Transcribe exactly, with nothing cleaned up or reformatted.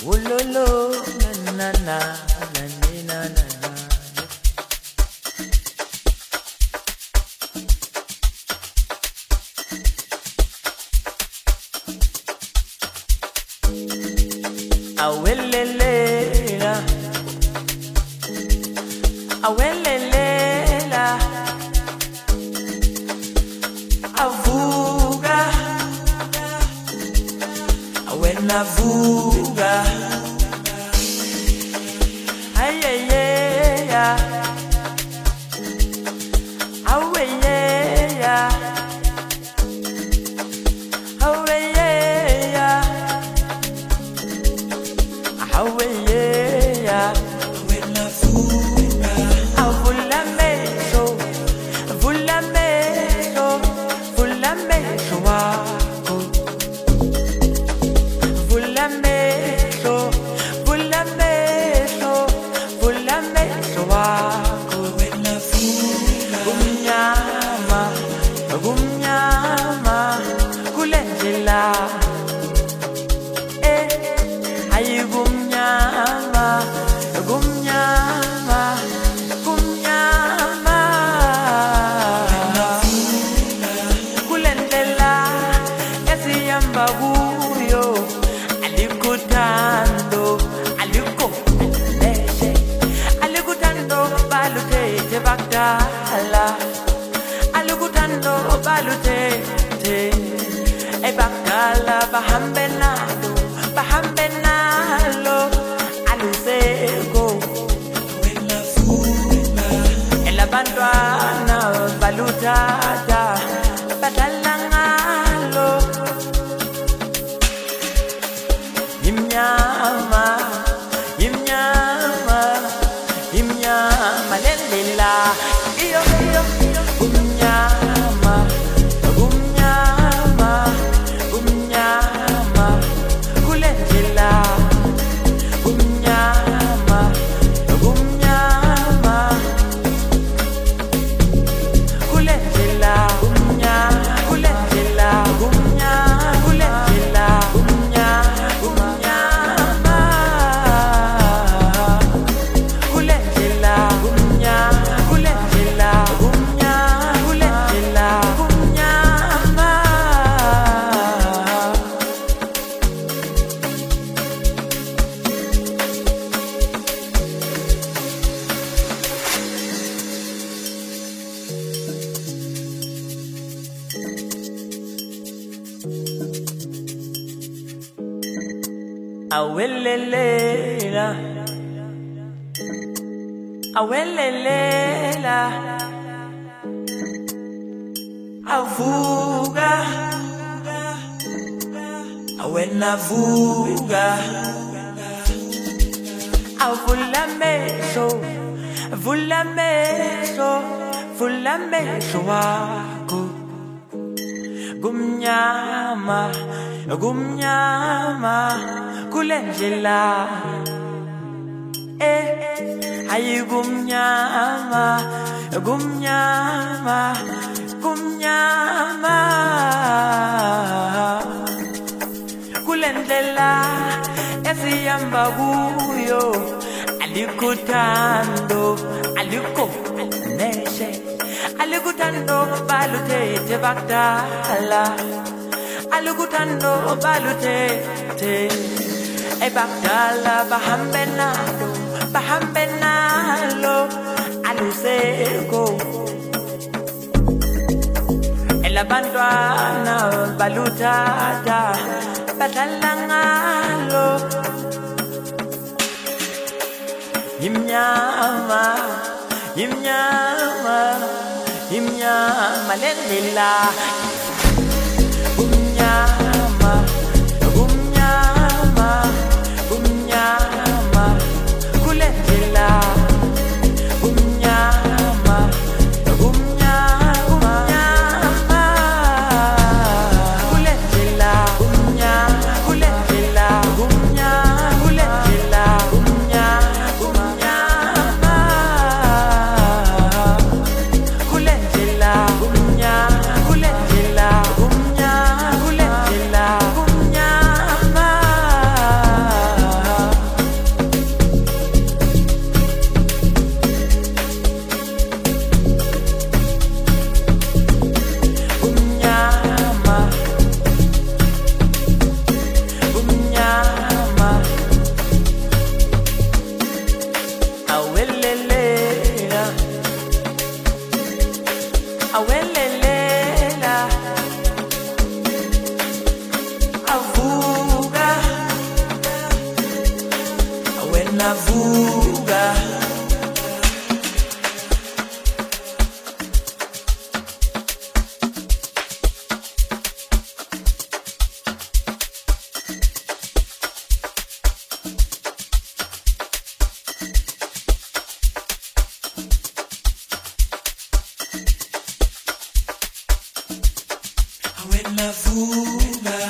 Wololo na na na na na na. Awelelela, awelelela, avuga, awena vuga, ayeyeya, aweyeya, aweyeya. Aweyeya, awena vuga, avula meso, vula meso, vula meso wako, vula meso, vula meso, vula meso wako, awena vuga, gumnyama, gumnyama, kulendela, eh, ayigum. Gumnyama, gumnyama, gumnyama. Kulendela esiyamba kuyo, alikutando, aliko leshe, alikutando balute te bakala, alikutando balute te e bakala bahambe nalo, bahambe nalo. Elabantwana balutada batalangalo imnyama imnyama imnyama lendela iyo iyo umnyama umnyama umnyama kulendela awelelela, awelelela, avuga, awena vuga, avula meso, vula meso, vula meso wako, gumnyama, gumnyama. Kulendela, eh, ayi gumnyama, gumnyama, gumnyama. Kulendela, esiyamba kuyo, alikutando, aliko neshe, alikutando balute te bakala, alikutando balute te. E bakala bahambe nalo, bahambe nalo, aluseko. Elabantwana balutada batalangalo, imnyama, imnyama, imnyama lendela, umnyama, umnyama. Umnyama, kulendela, umnyama, umnyama, umnyama, kulendela, umnyama, kulendela, umnyama, kulendela, umnyama, umnyama, kulendela, umnyama, kulendela. navuga when navuga